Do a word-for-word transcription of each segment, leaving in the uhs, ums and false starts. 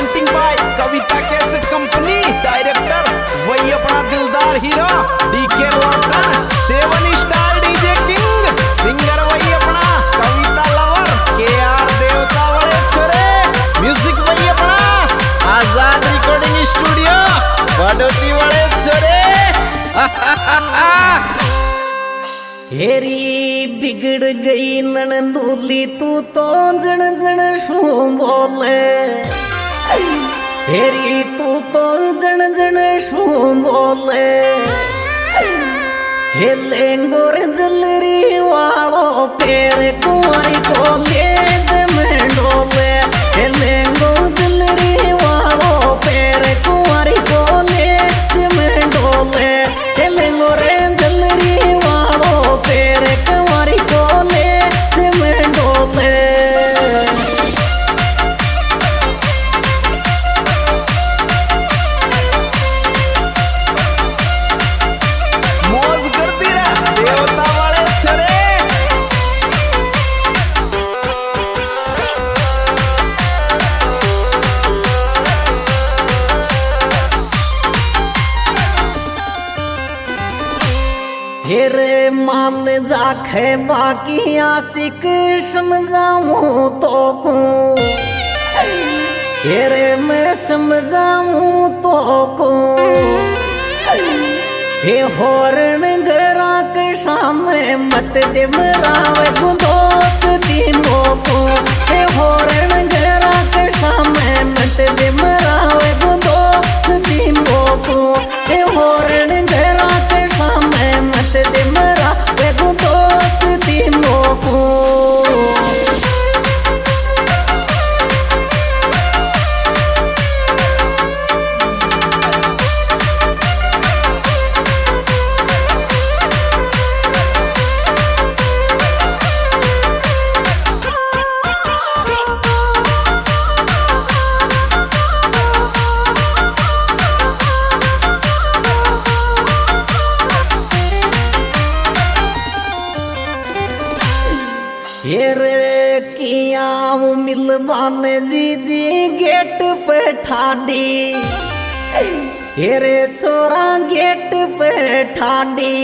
Presenting by Kavita cassette company. Director वही अपना दिलदार hero DK Lautan. Seven star DJ king. Singer वही अपना कविता लवर के आर देवता वाले छोरे। म्यूजिक वही अपना आजाद रिकॉर्डिंग स्टूडियो बड़ोती वाले छोरे। हेरी बिगड़ गई ननदूली तू तो जन जन शू बोले। हेरी तू तो जन जन शू बोले। हे लेंगोर जलरी वालो पेर कुंवारी को ले में डोले। हे लेंगो जलरी वालो पेर कुंवारी को ले में डोले। हे लेंगोरे जलरी वालो पेर कुंवारी को ले में डोले। देवता वाले छरे। हेरे मान जाखे बाकी आशिक समझाऊं तो को। हेरे मैं समझाऊं तो को। हे होरण गरा के सामने मत दे मरावे गुदोस तीनों को। हे होरण गरा के सामने मत दे मरावे गुदोस तीनों को। हे होरण गरा के सामने मत दे मरावे गुदोस तीनों को। हेरे किया मिलवान जी जी गेट पे ठाडी। हेरे छोरा गेट पे ठाडी।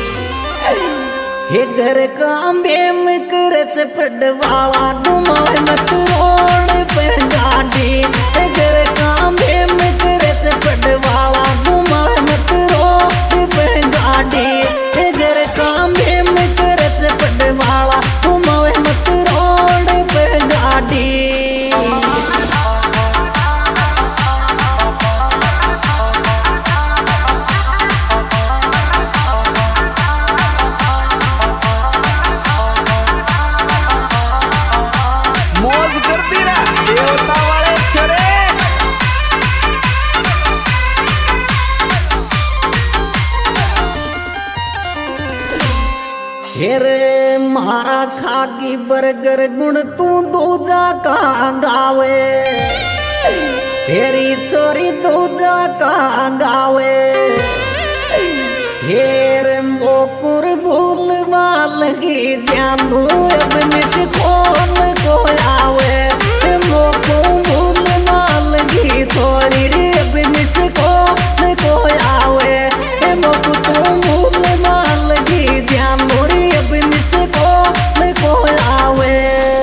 हे घर का बेम करच पड़वाला घुमाए मत रोड पे गाड़ी। हे घर का बेम करच पड़वाला घुमाए मत रोड पे गाड़ी। हे घर का बेम करच पड़वाला घुमाए मत रोड पे गाड़ी। मौज करती रहा देवता वाले छोरे। हेरे मारा खागी बर्गर गुण तू दूजा का गावे। हेरी छोरी दूजा का गावे। हेर मोकुर भूल वालगी जानू अब निश खोल को आवे। मोकू भूल वालगी थोड़ी रे अब निश खोल को आवे। मोकू तू भूल वालगी जानू रे अब निश खोल को आवे।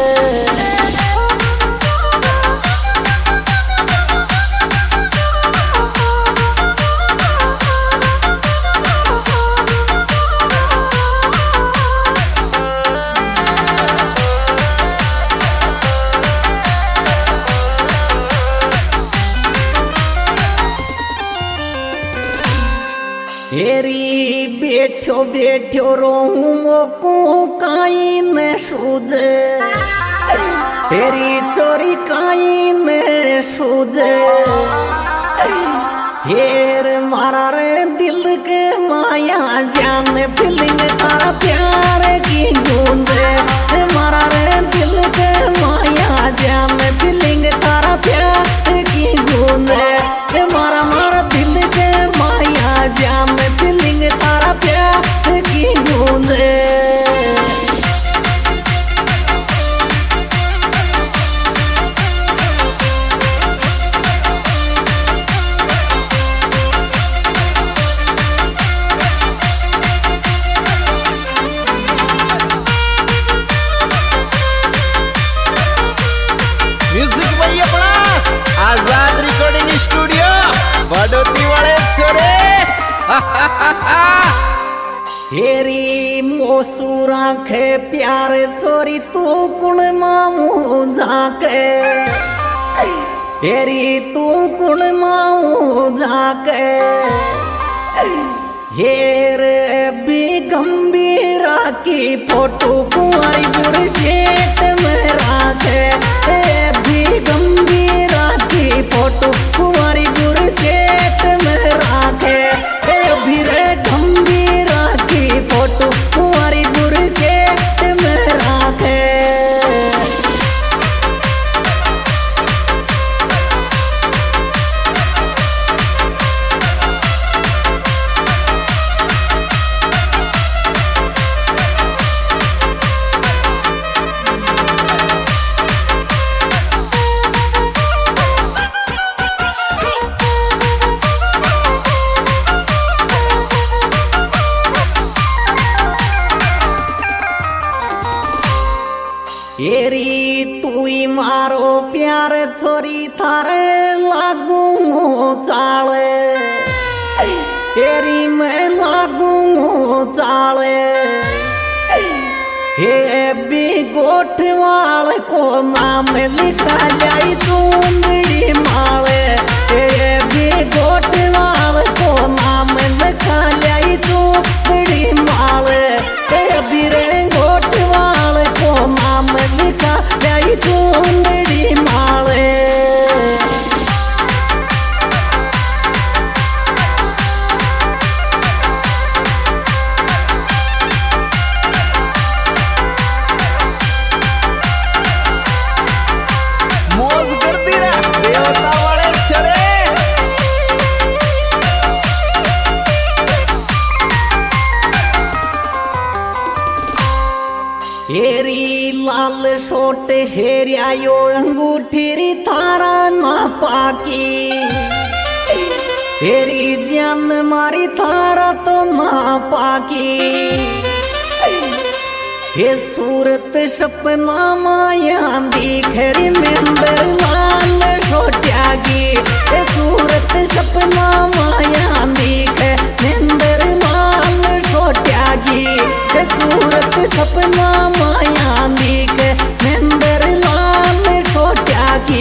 हेरी बैठो बैठो रोहूं मोकू काई न सूझे। हेरी छोरी काई न सूझे। हेर मारा रे दिल के माया जान फीलिंग तारा प्यार की गूंजे। मारा रे दिल के माया जान फीलिंग तारा प्यार की गूंजे। मारा मारा दिल के माया जान फीलिंग तारा प्यार की गूंजे। हेरी मोसूरा खे प्यार छोरी तू कुण मामू जाके हेरी तू कुण मामू जाके हेर भी गंभीरा की फोटो कुंवारी गुरशेट में राखे भी गंभीरा की फोटो कुंवारी गुरशेट में राखे भी रे गंभीरा की फोटो कुंवारी गुरशेट में राखे। हेरी तुई मारो प्यार छोरी थारे लागू चाले हेरी मैं लागू चाले हे भी गोठवाल को नाम लिखा जाई चूंदड़ी माले हे भी गोठवाल को नाम लिखा जाई चूंदड़ी माले हे भी रे गोठवाल को नाम लिखा जाई चूंदड़ी माले। मौज करती रह देवता वाले चले। हेरी लाल छोट हेरियायो अंगूठी री थारा ना पाकी हेरी जान मारी थारा तो ना पाकी हे सूरत सपना माया दिखरी मेंदर लाल छोट्यागी हे सूरत सपना माया दिख मेंदर लाल छोट्यागी हे सूरत सपना माया दिख मेंदर लाल छोट्यागी।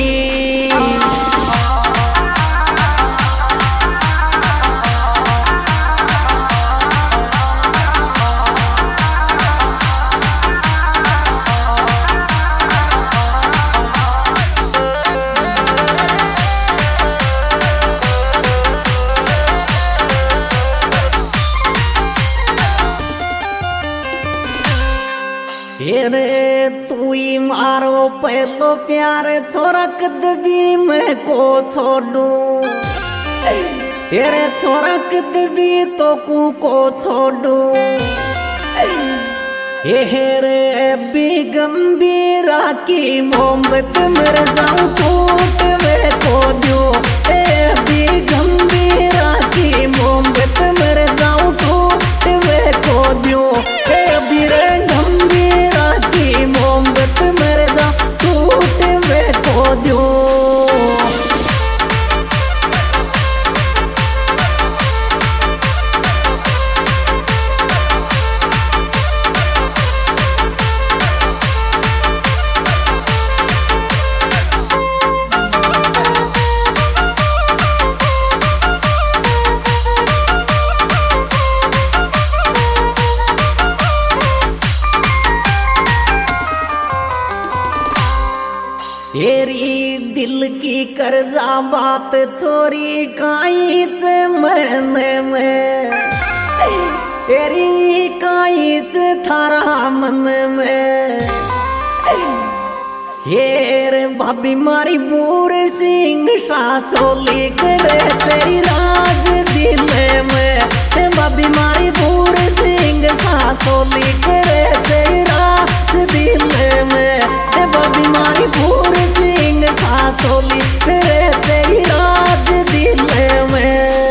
हेरे तुई मारो पहलो प्यार छोरक दबी मैं को छोड़ू हेरे छोरक दबी तो कू को छोड़ू हेरे भी गंभीरा की मोहब्बत मर जाऊं टूट में को दू भी गंभीरा की मोहब्बत मर जाऊं टूट में को दू भी रे गंभीरा की मोहब्बत मर जाऊं टूट में को दू। हेरी दिल की करजा बात छोरी काईच मन में हेरी काईच थारा मन में हेर भाभी मारी बूर सिंह सासोली करे तेरी राज दिल में भाभी मारी बूर सिंह सासोली करे तेरी राज दिल में भाभी मारी बूर सिंह सासोली करे तेरी राज दिल में।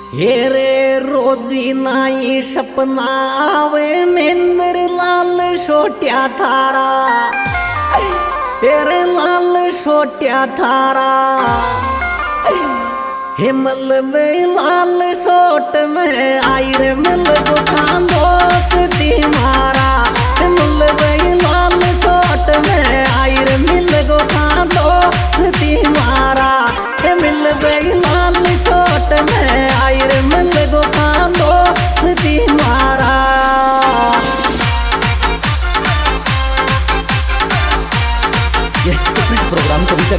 हेरे रोजी नाई सपना आवे मेंद्र लाल छोट्या थारा, तेरे लाल छोट्या थारा हिमल में लाल सोट में आई रे मिल गुठान दोस्ती मारा, हिमल में लाल सोट में आई रे मिल गुठान दोस्ती मारा, मिल में लाल सोट में आई रे मिल गुठान दोस्ती मारा। यह प्रोग्राम कभी